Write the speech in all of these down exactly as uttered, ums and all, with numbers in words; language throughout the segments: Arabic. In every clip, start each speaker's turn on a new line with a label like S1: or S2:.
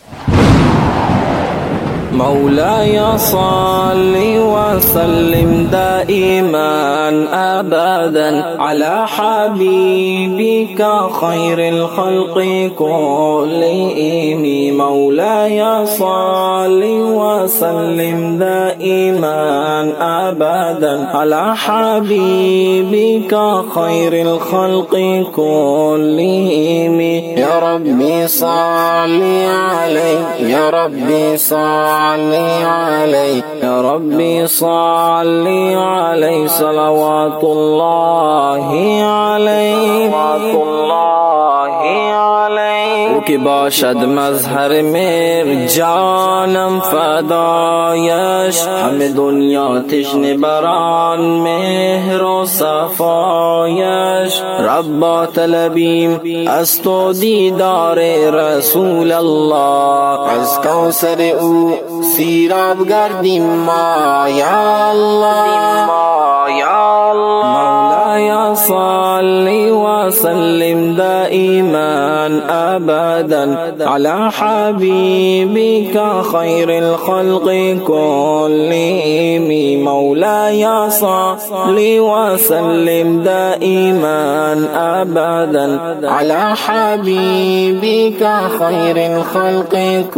S1: مولاي صل وسلم دائما أبدا على حبيبك خير الخلق كلهم. مولاي صل وسلم دائما أبدا على حبيبك خير الخلق كلهم. يا ربي صل عليه، يا ربي صل عليه، يا ربي صل عليه صلوات الله عليه، صلوات الله عليه. که باشد مظهر مهر جانم فدایش، همه دنیا تشنه بران مهر و صفایش. ربا طلبیم از تو دیدار رسول الله، از کوثر او سیراب گردیم ما یا الله، یا الله. مولاي صل وسلم دائما أبدا على حبيبك خير الخلق كلهم. مولاي صل وسلم دائما أبدا على حبيبك خير الخلق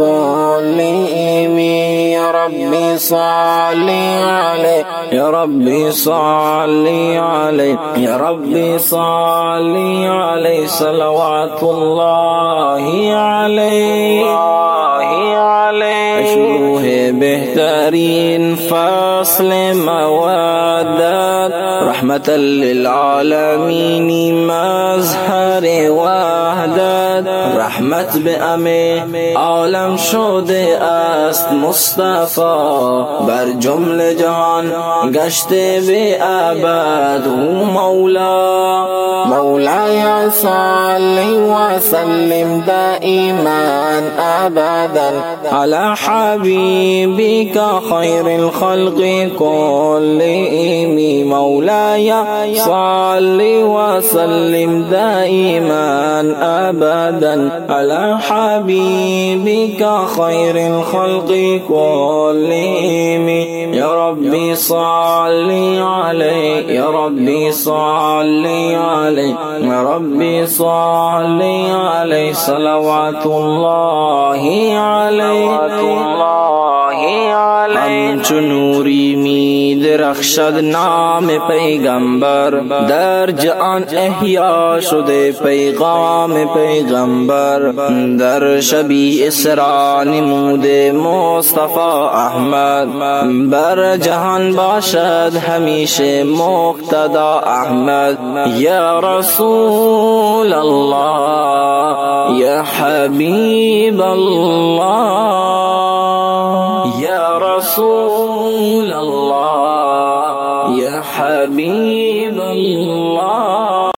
S1: كلهم. يا ربي صل عليه، يا ربي صل عليه، يا ربي صل عليه صلوات الله عليه، الله عليه. شروح بهترین فصل مودت، رحمة للعالمین مظهر وحدت. رحمت به همه عالم شده است مصطفی، بر جمله جهان گشته به ابد او مولا. مولاي صل وسلم دائما أبدا على حبيبك خير الخلق كلهم. مولاي صل وسلم دائما أبدا على حبيبك خير الخلق كلهم. يا ربي صل عليه، يا ربي صل عليه، يا ربي صل عليه صلوات الله عليه، الله عليه. همچو نوری می درخشد نام پیغمبر، در جهان احیا شده پیغام پیغمبر. در شبی اسرا نمود مصطفی احمد، بر جهان باشد همیشه مقتدا احمد. یا رسول الله، یا حبیب الله، یا رسول الله، یا حبیب الله.